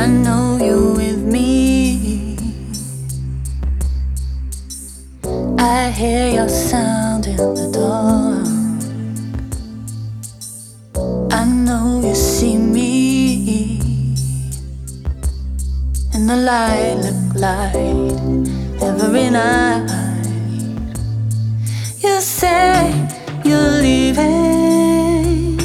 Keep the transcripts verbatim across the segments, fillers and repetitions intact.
I know you're with me. I hear your sound in the dark. I know you see me in the lilac light every night. You say you're leaving.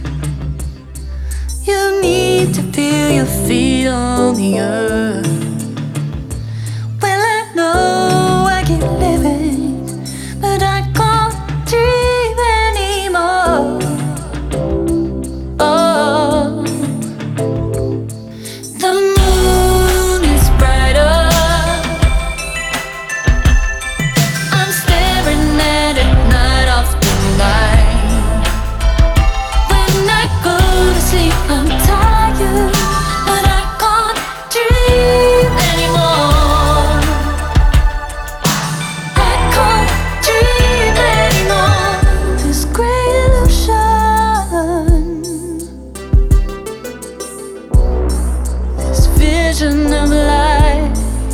You need to feel your feet on the earth. Well, I know I keep living, but I can't dream anymore. Oh, the moon is brighter. I'm staring at it night after night. When I go to sleep, I'm tired, but I can't dream anymore. I can't dream anymore. This gray illusion, this vision of life,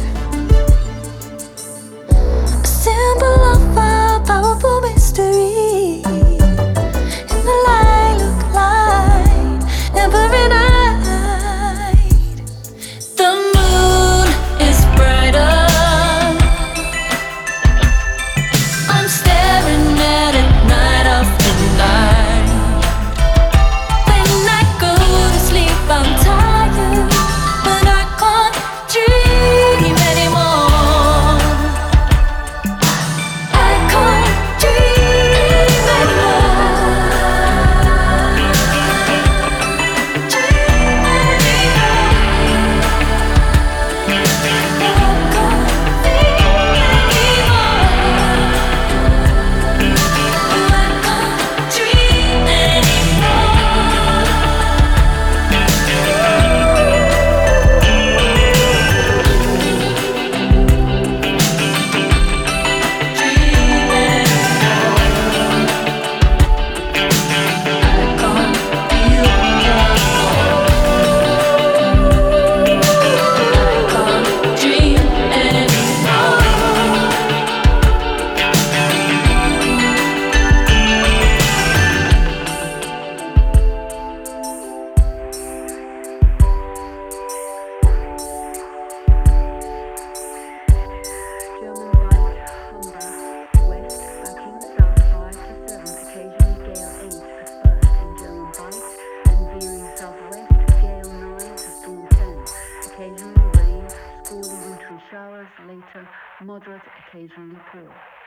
a symbol of a powerful mystery in the lilac light every night. The moon is brighter. I'm staring at it night after night. When I go to sleep, I'm tired, but I can't dream anymore. I can't dream anymore. Dream anymore. I can't think anymore. I can't dream anymore. German right, Humber, west, backing south five to seven, occasionally gale eight at first in German right, and veering southwest, gale nine to storm ten, occasionally rain, squally wintry showers, later moderate, occasionally poor.